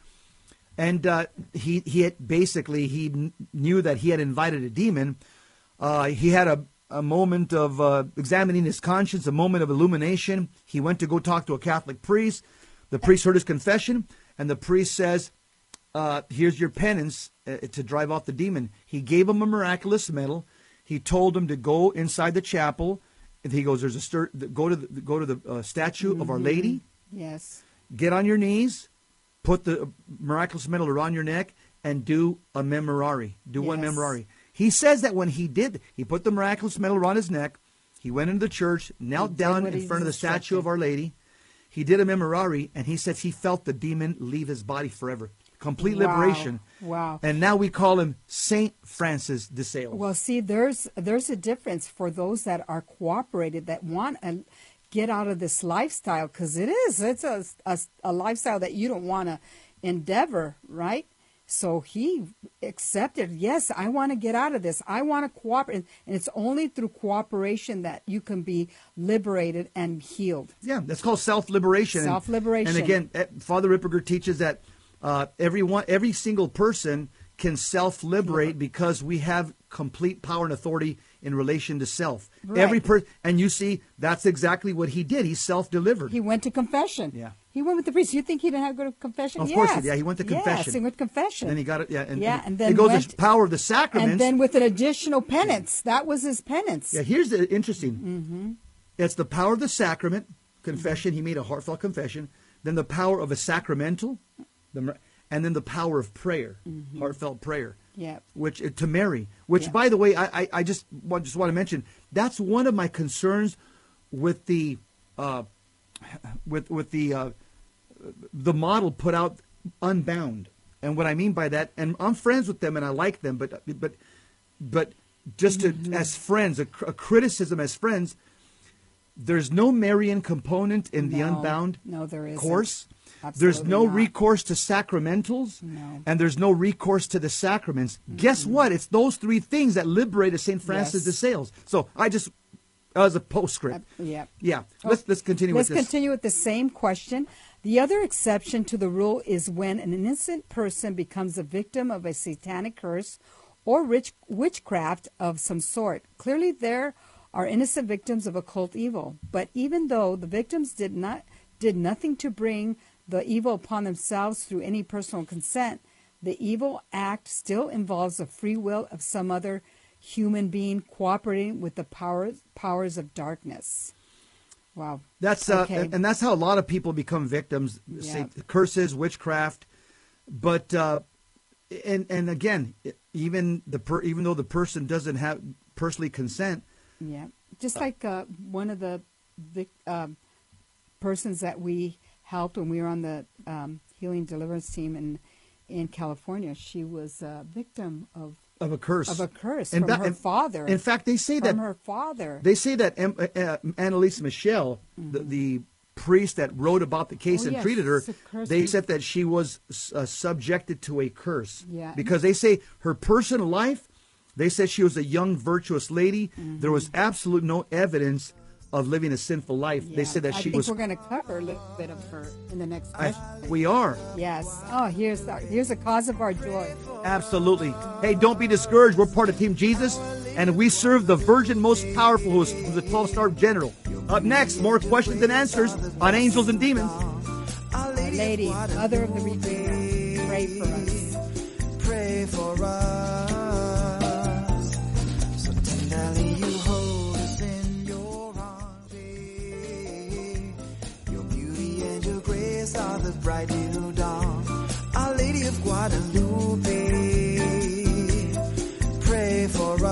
C: and uh, he he had basically he kn- knew that he had invited a demon. Uh, he had a a moment of uh, examining his conscience, a moment of illumination. He went to go talk to a Catholic priest. The priest heard his confession, and the priest says, uh, here's your penance uh, to drive off the demon. He gave him a miraculous medal. He told him to go inside the chapel. And he goes, there's a stir, go to the, go to the uh, statue of Our Lady,
D: Yes.
C: get on your knees, put the miraculous medal around your neck, and do a memorare. Do one
D: Yes.
C: memorare. He says that when he did, he put the miraculous medal around his neck. He went into the church, knelt
D: did
C: down
D: what
C: in
D: he
C: front of the
D: was
C: statue
D: instructed.
C: of Our Lady. He did a memorare, and he says he felt the demon leave his body forever. Complete
D: Wow.
C: liberation.
D: Wow.
C: And now we call him Saint Francis de Sales.
D: Well, see, there's there's a difference for those that are cooperated, that want to get out of this lifestyle, because it is it's a, a a lifestyle that you don't want to endeavor, right? So he accepted, yes, I want to get out of this. I want to cooperate. And it's only through cooperation that you can be liberated and healed.
C: Yeah, that's called self-liberation.
D: Self-liberation.
C: And, and again, eh, Father Ripperger teaches that uh, everyone, every single person can self-liberate because we have complete power and authority in relation to self.
D: Right.
C: Every person, and you see, that's exactly what he did. He self-delivered.
D: He went to confession.
C: Yeah.
D: He went with the priest. You think he didn't have to go to confession?
C: Of
D: yes.
C: course, yeah, he went to
D: Yes,
C: confession.
D: he went to confession.
C: And he got it, yeah. And,
D: yeah,
C: and
D: and then
C: it goes
D: went,
C: to power of the sacraments.
D: And then with an additional penance. That was his penance.
C: Yeah, here's the interesting.
D: Mm-hmm.
C: It's the power of the sacrament, confession. He made a heartfelt confession. Then the power of a sacramental, the, and then the power of prayer,
D: Mm-hmm.
C: heartfelt prayer.
D: Yeah.
C: Which to Mary, which
D: Yeah.
C: by the way, I, I, I just want just want to mention that's one of my concerns with the uh, with with the uh, the model put out, Unbound. And what I mean by that, and I'm friends with them and I like them, but but but just to,
D: Mm-hmm.
C: as friends, a, a criticism as friends, there's no Marian component in the
D: No.
C: Unbound
D: No, there isn't.
C: course.
D: Absolutely
C: There's no
D: not.
C: recourse to sacramentals,
D: No.
C: and there's no recourse to the sacraments. Guess what? It's those three things that liberated Saint Francis
D: Yes.
C: de Sales. So I just, as a postscript,
D: Uh, yeah.
C: yeah. Let's let's continue
D: Let's
C: with this.
D: continue with the same question. The other exception to the rule is when an innocent person becomes a victim of a satanic curse or rich witchcraft of some sort. Clearly, there are innocent victims of occult evil. But even though the victims did not did nothing to bring the evil upon themselves through any personal consent, the evil act still involves the free will of some other human being cooperating with the powers powers of darkness. Wow.
C: That's uh,
D: Okay.
C: and, and that's how a lot of people become victims. Say,
D: Yeah.
C: curses, witchcraft, but uh, and and again, even the per, even though the person doesn't have personally consent.
D: Yeah, just like uh, one of the vic- um, persons that we helped when we were on the um, healing deliverance team in in California, she was a victim of
C: Of a curse.
D: of a curse
C: And
D: from
C: ba-
D: her
C: and-
D: father.
C: In fact, they say
D: from
C: that
D: her father.
C: They say that um, uh, Annalise Michel, the, the priest that wrote about the case
D: Oh,
C: and
D: yes,
C: treated her,
D: it's a curse.
C: they said that she was uh, subjected to a curse.
D: Yeah.
C: Because they say her personal life, they said she was a young, virtuous lady.
D: Mm-hmm.
C: There was absolute no evidence of living a sinful life. They
D: Yeah.
C: said that
D: I
C: she
D: think
C: was.
D: we're going to cover a little bit of her in the next
C: I,
D: question.
C: we are.
D: Yes. Oh, here's the, here's the cause of our joy.
C: Absolutely. Hey, don't be discouraged. We're part of Team Jesus, and we serve the Virgin Most Powerful, who's, who's a twelve-star general. Up next, more questions and answers on Angels and Demons.
D: Our Lady, Mother of the Redeemer, pray for us.
B: Pray for us. So tenderly you hold us in your arms. Your beauty and your grace are the bright little dawn. Our Lady of Guadalupe, pray for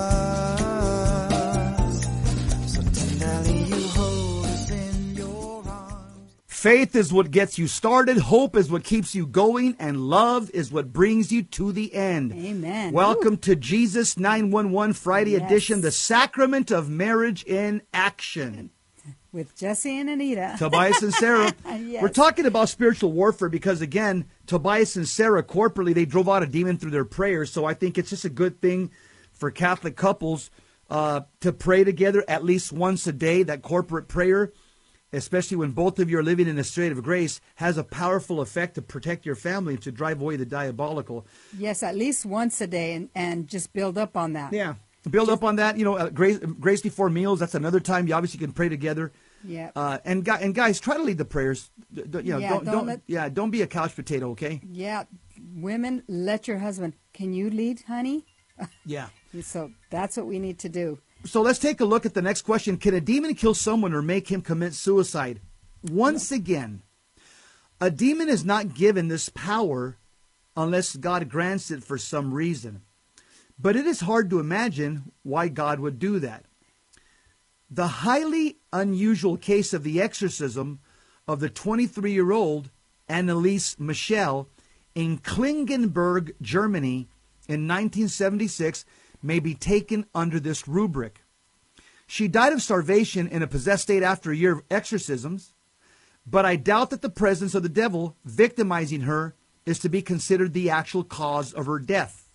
B: us. So tenderly you hold us in your arms.
C: Faith is what gets you started, hope is what keeps you going, and love is what brings you to the end.
D: Amen.
C: Welcome to Jesus nine one one Friday
D: Yes.
C: edition, the Sacrament of Marriage in Action.
D: With Jesse and Anita.
C: Tobias and Sarah.
D: Yes.
C: We're talking about spiritual warfare because, again, Tobias and Sarah corporately, they drove out a demon through their prayers. So I think it's just a good thing for Catholic couples uh, to pray together at least once a day. That corporate prayer, especially when both of you are living in a state of grace, has a powerful effect to protect your family and to drive away the diabolical.
D: Yes, at least once a day, and, and just build up on that.
C: Yeah. Build up on that. You know, uh, grace, grace before meals, that's another time you obviously can pray together.
D: Yeah.
C: Uh, and, gu- and guys, try to lead the prayers. D- d- you know,
D: Yeah,
C: don't,
D: don't
C: don't,
D: let-
C: yeah, don't be a couch potato, okay?
D: Yeah. Women, let your husband. Can you lead, honey?
C: Yeah.
D: So that's what we need to do.
C: So let's take a look at the next question. Can a demon kill someone or make him commit suicide? Once again, a demon is not given this power unless God grants it for some reason. But it is hard to imagine why God would do that. The highly unusual case of the exorcism of the twenty-three-year-old Annalise Michel in Klingenberg, Germany in nineteen seventy-six may be taken under this rubric. She died of starvation in a possessed state after a year of exorcisms, but I doubt that the presence of the devil victimizing her is to be considered the actual cause of her death.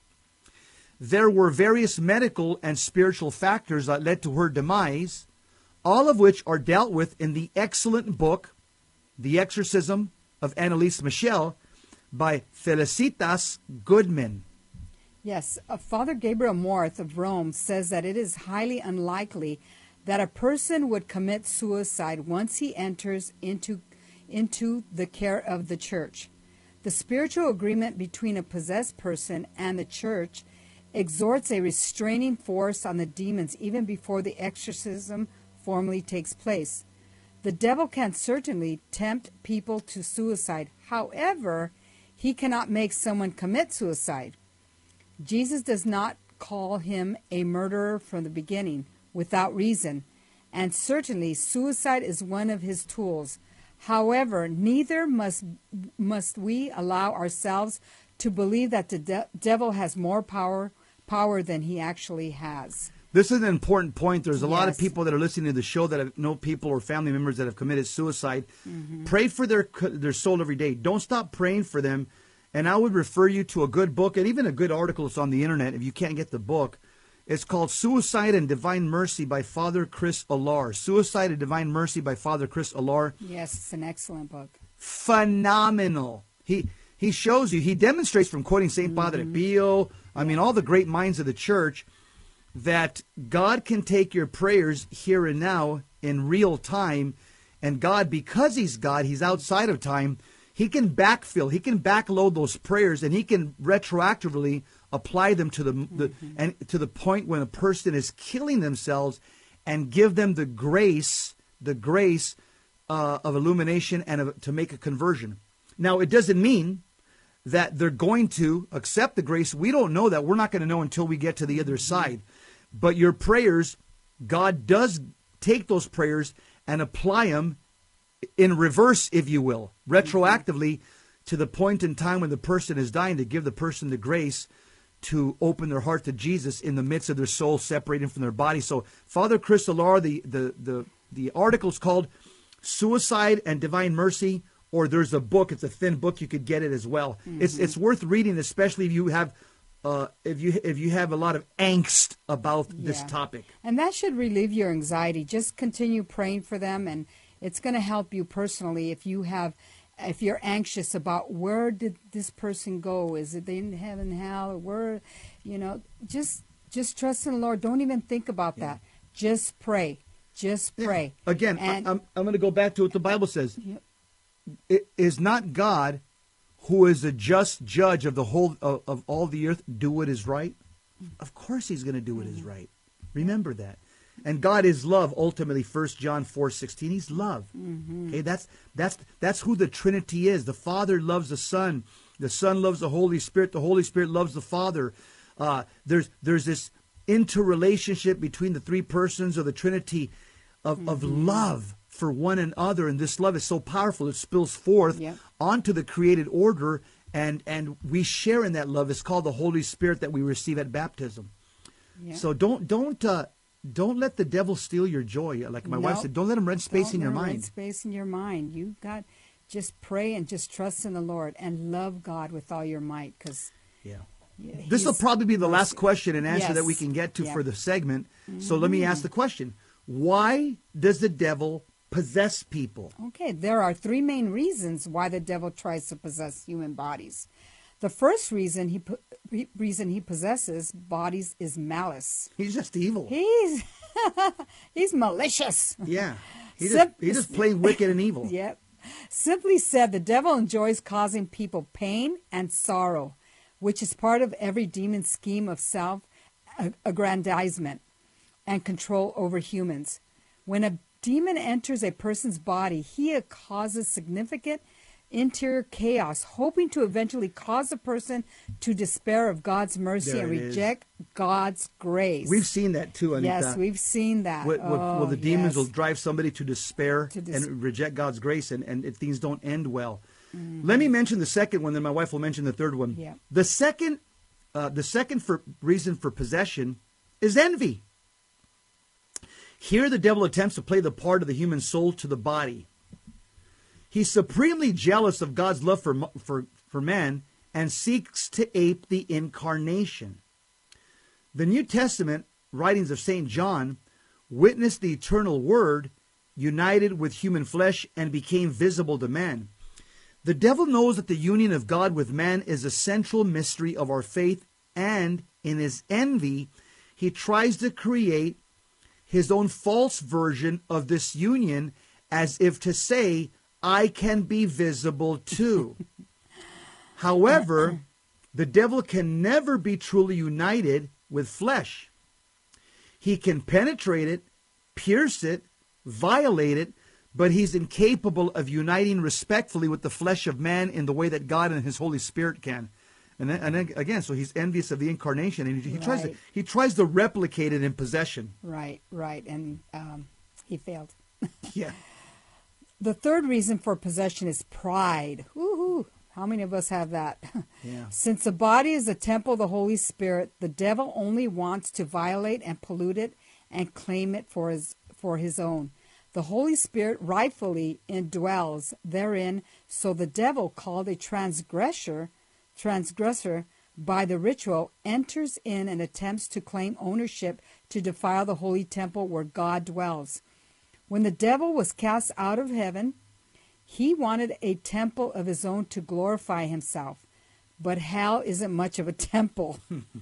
C: There were various medical and spiritual factors that led to her demise, all of which are dealt with in the excellent book, The Exorcism of Annalise Michel, by Felicitas Goodman.
D: Yes, uh, Father Gabriel Morth of Rome says that it is highly unlikely that a person would commit suicide once he enters into, into the care of the church. The spiritual agreement between a possessed person and the church exerts a restraining force on the demons even before the exorcism formally takes place. The devil can certainly tempt people to suicide. However, he cannot make someone commit suicide. Jesus does not call him a murderer from the beginning without reason, and certainly suicide is one of his tools. However, neither must must we allow ourselves to believe that the de- devil has more power power than he actually has.
C: This is an important point. There's a
D: Yes.
C: lot of people that are listening to the show that have, know people or family members that have committed suicide.
D: Mm-hmm.
C: Pray for their their soul every day. Don't stop praying for them. And I would refer you to a good book and even a good article that's on the internet if you can't get the book. It's called Suicide and Divine Mercy by Father Chris Alar. Suicide and Divine Mercy by Father Chris Alar.
D: Yes, it's an excellent book.
C: Phenomenal. He he shows you, he demonstrates from quoting Saint Padre Pio, I mean all the great minds of the church, that God can take your prayers here and now in real time, and God, because he's God, he's outside of time, he can backfill, he can backload those prayers, and he can retroactively apply them to the, the
D: Mm-hmm.
C: and to the point when a person is killing themselves, and give them the grace, the grace uh, of illumination and of, to make a conversion. Now, it doesn't mean that they're going to accept the grace. We don't know that. We're not going to know until we get to the other side. But your prayers, God does take those prayers and apply them in reverse, if you will, retroactively to the point in time when the person is dying, to give the person the grace to open their heart to Jesus in the midst of their soul separating from their body. So Father Chris Alar, the, the, the, the article is called Suicide and Divine Mercy, or there's a book. It's a thin book. You could get it as well. Mm-hmm. It's it's worth reading, especially if you have uh, if you if you have a lot of angst about yeah. this topic.
D: And that should relieve your anxiety. Just continue praying for them, and it's going to help you personally if you have if you're anxious about where did this person go? Is it in heaven, hell, or where? You know, just just trust in the Lord. Don't even think about yeah. that. Just pray. Just pray.
C: Yeah. Again,
D: and,
C: I'm I'm going to go back to what the Bible says.
D: Yeah.
C: It is not God who is a just judge of the whole of, of all the earth do what is right? Of course he's going to do what is right. Remember that. And God is love, ultimately, First John four sixteen. He's love. Mm-hmm. Okay, that's that's that's who the Trinity is. The Father loves the Son. The Son loves the Holy Spirit. The Holy Spirit loves the Father. Uh, there's there's this interrelationship between the three persons of the Trinity of, mm-hmm. of love for one another, and this love is so powerful it spills forth yep. onto the created order, and and we share in that love. It's called the Holy Spirit that we receive at baptism. Yep. So don't don't uh, don't let the devil steal your joy. Like my nope. wife said, don't let him rent space
D: don't
C: in your
D: let him
C: mind.
D: Rent space in your mind. You got just pray and just trust in the Lord and love God with all your might, because
C: yeah. yeah this will probably be the last question and answer
D: yes.
C: that we can get to
D: yep.
C: for the segment.
D: Mm-hmm.
C: So let me ask the question: why does the devil possess people?
D: Okay, there are three main reasons why the devil tries to possess human bodies. The first reason he po- reason he possesses bodies is malice.
C: He's just evil.
D: He's he's malicious.
C: Yeah, he just, Sim- he's just plain wicked and evil.
D: Yep. Simply said, the devil enjoys causing people pain and sorrow, which is part of every demon's scheme of self-aggrandizement and control over humans. When a demon enters a person's body, he causes significant interior chaos, hoping to eventually cause a person to despair of God's mercy
C: there
D: and reject is. God's grace.
C: We've seen that too, Anita.
D: Yes, we've seen that.
C: Well,
D: oh,
C: well the demons
D: yes.
C: will drive somebody to despair
D: to dis-
C: and reject God's grace, and, and if things don't end well. Mm-hmm. Let me mention the second one, then my wife will mention the third one.
D: Yeah.
C: The second, uh, the second for reason for possession is envy. Here the devil attempts to play the part of the human soul to the body. He's supremely jealous of God's love for, for, for man, and seeks to ape the incarnation. The New Testament writings of Saint John witnessed the eternal Word united with human flesh and became visible to man. The devil knows that the union of God with man is a central mystery of our faith, and in his envy, he tries to create his own false version of this union, as if to say, I can be visible too. However, the devil can never be truly united with flesh. He can penetrate it, pierce it, violate it, but he's incapable of uniting respectfully with the flesh of man in the way that God and his Holy Spirit can. And then, and then again, so he's envious of the incarnation, and he, he
D: Right.
C: tries to he tries to replicate it in possession.
D: Right, right. And um, he failed.
C: Yeah.
D: The third reason for possession is pride. Woo-hoo. How many of us have that?
C: Yeah.
D: Since the body is the temple of the Holy Spirit, the devil only wants to violate and pollute it and claim it for his for his own. The Holy Spirit rightfully indwells therein, so the devil, called a transgressor, transgressor by the ritual, enters in and attempts to claim ownership to defile the holy temple where God dwells. When the devil was cast out of heaven, he wanted a temple of his own to glorify himself. But hell isn't much of a temple.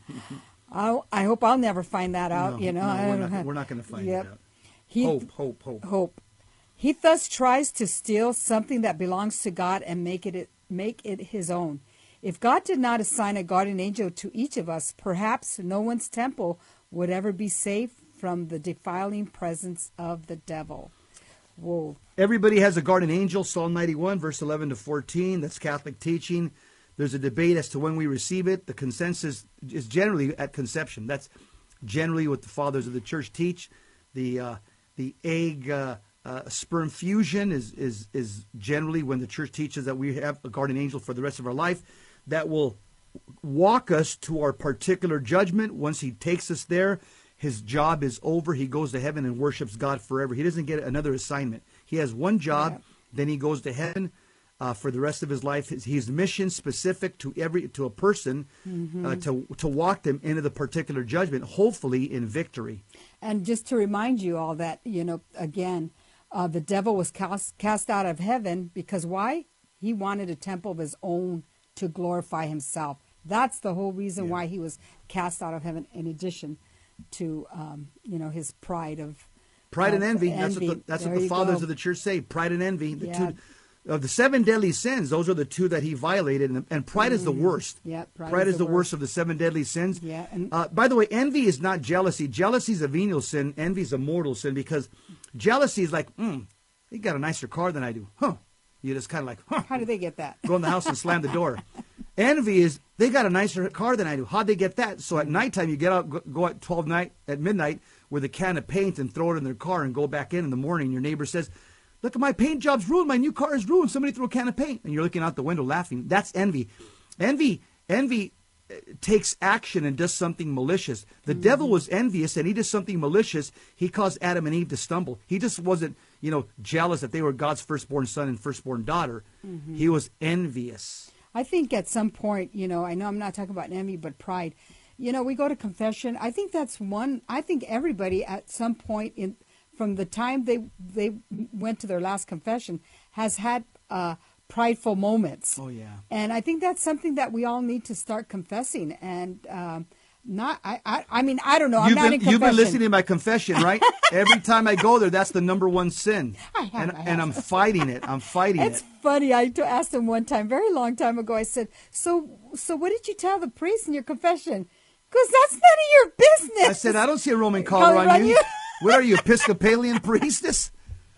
D: I'll, I hope I'll never find that out.
C: No,
D: you know,
C: no,
D: I
C: we're
D: don't
C: not,
D: know.
C: we're not going to find
D: Yep.
C: it out.
D: He,
C: Hope, hope, hope.
D: hope. He thus tries to steal something that belongs to God and make it make it his own. If God did not assign a guardian angel to each of us, perhaps no one's temple would ever be safe from the defiling presence of the devil. Whoa.
C: Everybody has a guardian angel, Psalm ninety-one, verse eleven to fourteen. That's Catholic teaching. There's a debate as to when we receive it. The consensus is generally at conception. That's generally what the fathers of the church teach. The uh, the egg uh, uh, sperm fusion is, is, is generally when the church teaches that we have a guardian angel for the rest of our life that will walk us to our particular judgment. Once he takes us there, his job is over. He goes to heaven and worships God forever. He doesn't get another assignment. He has one job,
D: Yeah.
C: then he goes to heaven uh, for the rest of his life. His, he's mission specific to every to a person
D: Mm-hmm.
C: uh, to to walk them into the particular judgment, hopefully in victory.
D: And just to remind you all that, you know, again, uh, the devil was cast, cast out of heaven because why? He wanted a temple of his own to glorify himself. That's the whole reason
C: Yeah.
D: why he was cast out of heaven, in addition to, um, you know, his pride of
C: Pride and
D: of
C: envy. That's what the, that's
D: There
C: what the
D: you
C: fathers
D: go.
C: of the church say. Pride and envy. The
D: Yeah.
C: two of the seven deadly sins. Those are the two that he violated, and, and pride is the worst.
D: Yeah, pride
C: pride
D: is
C: is
D: the
C: the worst
D: worst.
C: of the seven deadly sins.
D: Yeah, and-
C: uh, by the way, envy is not jealousy. Jealousy is a venial sin. Envy is a mortal sin, because jealousy is like, mm, he got a nicer car than I do. Huh? You just kind of like, huh?
D: How did they get that?
C: Go in the house and slam the door. Envy is, they got a nicer car than I do. How'd they get that? So at nighttime, you get out, go, go at twelve night at midnight with a can of paint and throw it in their car and go back in in the morning. Your neighbor says, look, my paint job's ruined. My new car is ruined. Somebody threw a can of paint. And you're looking out the window laughing. That's envy. Envy, envy uh, takes action and does something malicious. The
D: Mm-hmm.
C: devil was envious, and he did something malicious. He caused Adam and Eve to stumble. He just wasn't, you know, jealous that they were God's firstborn son and firstborn daughter.
D: Mm-hmm.
C: He was envious.
D: I think at some point, you know, I know I'm not talking about envy, but pride. You know, we go to confession. I think that's one. I think everybody at some point in from the time they they went to their last confession has had uh, prideful moments.
C: Oh, yeah.
D: And I think that's something that we all need to start confessing. And um, not, I, I, I mean, I don't know. I'm
C: You've
D: not
C: been,
D: in confession.
C: you've been listening to my confession, right? Every time I go there, that's the number one sin.
D: I have,
C: and,
D: I have.
C: and I'm fighting it. I'm fighting
D: It's
C: it.
D: funny. I t- asked him one time, very long time ago. I said, "So, so what did you tell the priest in your confession?" Because that's none of your business.
C: I said, I don't see a Roman collar
D: Collar
C: on
D: on
C: you.
D: you.
C: What are you, Episcopalian priestess?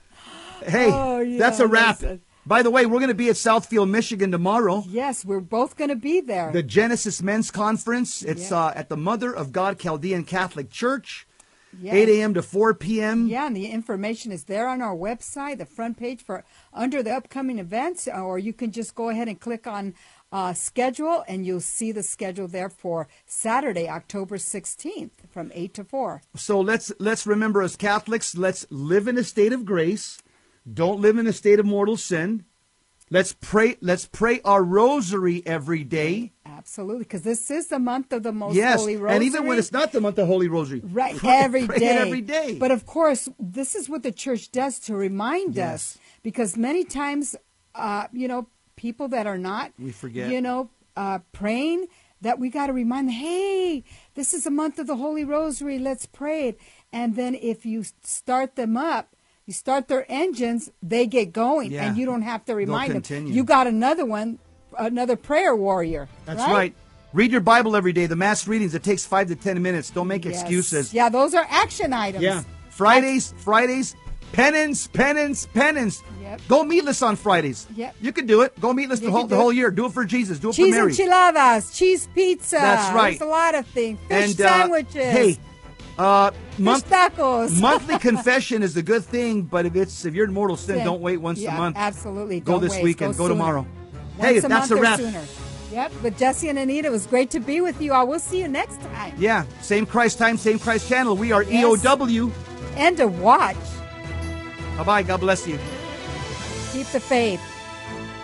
C: Hey,
D: Oh, yeah,
C: that's a wrap.
D: listen.
C: By the way, we're going to be at Southfield, Michigan tomorrow.
D: Yes, we're both going to be there.
C: The Genesis Men's Conference. It's
D: Yeah.
C: uh, at the Mother of God Chaldean Catholic Church,
D: Yeah.
C: eight a.m. to four p.m.
D: Yeah, and the information is there on our website, the front page for under the upcoming events, or you can just go ahead and click on uh, schedule, and you'll see the schedule there for Saturday, October sixteenth, from eight to four.
C: So let's let's remember, as Catholics, let's live in a state of grace. Don't live in a state of mortal sin. Let's pray. Let's pray our rosary every day.
D: Absolutely, because this is the month of the Most
C: Yes,
D: Holy Rosary.
C: and even when it's not the month of Holy Rosary,
D: Right,
C: pray,
D: every
C: pray
D: day.
C: it every day.
D: But of course, this is what the church does to remind
C: Yes.
D: us, because many times, uh, you know, people that are not,
C: We forget.
D: you know, uh, praying, that we got to remind them, hey, this is the month of the Holy Rosary, let's pray it. And then if you start them up, you start their engines, they get going,
C: Yeah.
D: and you don't have to remind them.
C: continue.
D: You got another one, another prayer warrior.
C: That's right. Read your Bible every day. The mass readings, it takes five to ten minutes. Don't make
D: Yes.
C: excuses.
D: Yeah, those are action items.
C: Yeah. Fridays, Fridays, penance, penance, penance.
D: Yep.
C: Go meatless on Fridays.
D: Yep.
C: You can do it. Go meatless
D: You
C: the
D: can
C: whole, the
D: do
C: whole
D: it.
C: year. Do it for Jesus. Do it
D: Cheese
C: for Mary.
D: enchiladas, cheese pizza.
C: That's right.
D: There's a lot of things. Fish
C: and uh,
D: sandwiches.
C: hey, uh,
D: fish
C: month,
D: tacos.
C: monthly confession is a good thing, but if it's if you're in mortal sin,
D: Sin.
C: don't wait once
D: Yeah,
C: a month.
D: Absolutely.
C: Go
D: Don't
C: this
D: waste.
C: weekend. Go
D: sooner.
C: tomorrow.
D: Once
C: Hey,
D: a
C: that's
D: month
C: a
D: or
C: wrap.
D: Sooner. Yep. But Jesse and Anita, it was great to be with you. I will see you next time.
C: Yeah, same Christ time, same Christ channel. We are
D: Yes.
C: E O W.
D: And to watch.
C: Bye bye. God bless you.
D: Keep the faith.